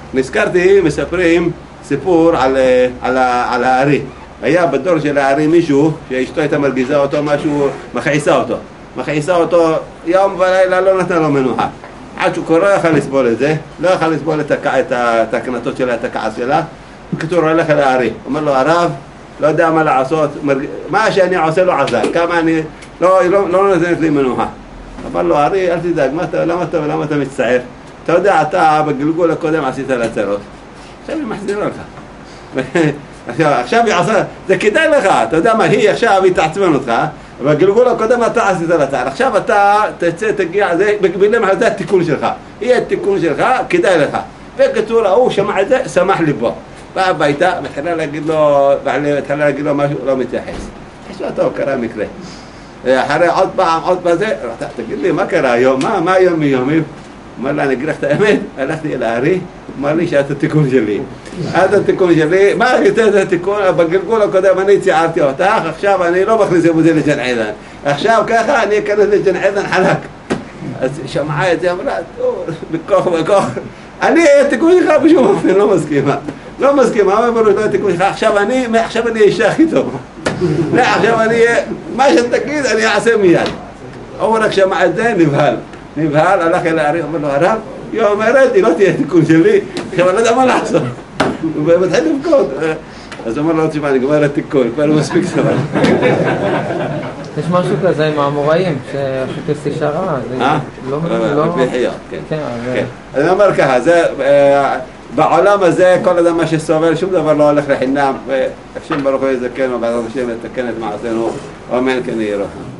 נזכרתי, מספרים סיפור על הארי. היה בדור של הארי מישהו שאשתו הייתה מרגיזה אותו משהו, מכעיסה אותו יום ולילה, לא נתן לו מנוחה. עד שהוא כבר לא יכל לסבול את זה, לא יכל לסבול את הקנטות שלה, את הכעס שלה. בקיצור, הוא הולך אל הארי, אומר לו, הרב, לא יודע מה לעשות, מה שאני עושה לו עזר, כמה אני, לא נותנת לי מנוחה. אמר לו, הארי, אל תדאג, למה אתה מצטער? אתה יודע, אתה בגלגול הקודם עשית לה צרות, עכשיו היא מחזירה לך. עכשיו היא עושה, זה כדאי לך, אתה יודע מה, עכשיו היא תעצבן אותך, בגלגול הקודם אתה עשית לה צרות, עכשיו אתה תצא, תגיע, זה התיקון שלך, יהיה התיקון שלך, כדאי לך. בקיצור, הוא שמע את זה, שמח ליבו. בא הביתה, מתחילה להגיד לו משהו, לא מתייחס. יש לו טוב, קרה מקרה. אחרי עוד פעם זה, תגיד לי, מה קרה היום? מה היום מיומים? אומר לה, אני אגיד לך את האמת, הלכתי אל הארי, אמר לי שאת התיקון שלי. את התיקון שלי, מה יותר את התיקון? בגלגול הקודם אני ציירתי אותך, עכשיו אני לא מכניס את זה לג'ן עדן. עכשיו ככה אני אכנס לג'ן עדן חלק. אז שמעה את זה, אמרה, בכוח. אני התיקון שלך בשום אופן לא מסכימה, אמרו לו התיקון שלך, עכשיו אני אשך איתו. עכשיו מה שתגיד אני אעשה מיד. הוא רק שמע את זה, נבהל, הלך אל הארי, אומר לו, הרב, היא אומרת, היא לא תהיה תיקון שלי, עכשיו אני לא יודע מה לעשות. הוא מתחיל לבכות. אז הוא אומר לו, תשמע, נגמר התיקון, כבר מספיק סבבה. יש משהו כזה עם האמוראים, שחיפש ישרה, לא בחיות, כן. אז אני אומר ככה, בעולם הזה כל אדם מה שסובל, שום דבר לא הולך לחינם, והקשים ברוך הוא יזכנו, בעזרת השם לתקן את מעשינו, אמן כן יהי רצון.